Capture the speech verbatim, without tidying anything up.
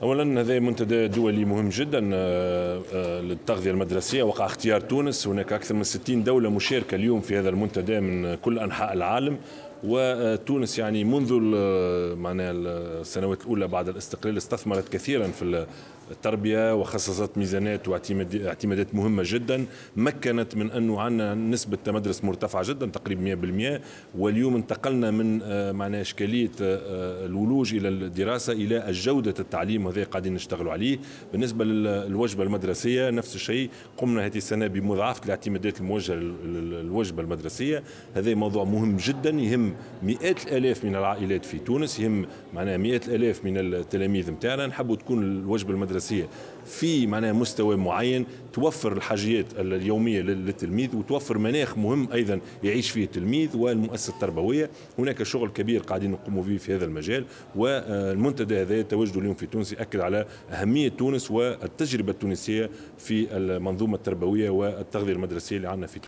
اولا هذا منتدى دولي مهم جدا آه، آه، للتغذيه المدرسيه. وقع اختيار تونس، هناك اكثر من ستين دوله مشاركه اليوم في هذا المنتدى من كل انحاء العالم. وتونس يعني منذ معناها السنوات الاولى بعد الاستقلال استثمرت كثيرا في التربيه وخصصت ميزانات واعتمادات مهمه جدا، مكنت من انه عندنا نسبه تمدرس مرتفعه جدا تقريبا مئة بالمئة. واليوم انتقلنا من معناها اشكاليه الولوج الى الدراسه الى جوده التعليم، وهذا قاعدين نشتغلوا عليه. بالنسبه للوجبه المدرسيه نفس الشيء، قمنا هذه السنه بمضاعفه الاعتمادات الموجهه للوجبه المدرسيه. هذا موضوع مهم جدا يهم مئات الالاف من العائلات في تونس، يهم معناها مئات الالاف من التلاميذ نتاعنا. نحبوا تكون الوجبه المدرسيه في معناها مستوى معين توفر الحاجيات اليوميه للتلميذ وتوفر مناخ مهم ايضا يعيش فيه التلميذ والمؤسسه التربويه. هناك شغل كبير قاعدين نقوموا به في هذا المجال، والمنتدى هذا تواجده اليوم في تونس يؤكد على اهميه تونس والتجربه التونسيه في المنظومه التربويه والتغذيه المدرسيه اللي عندنا في تونس.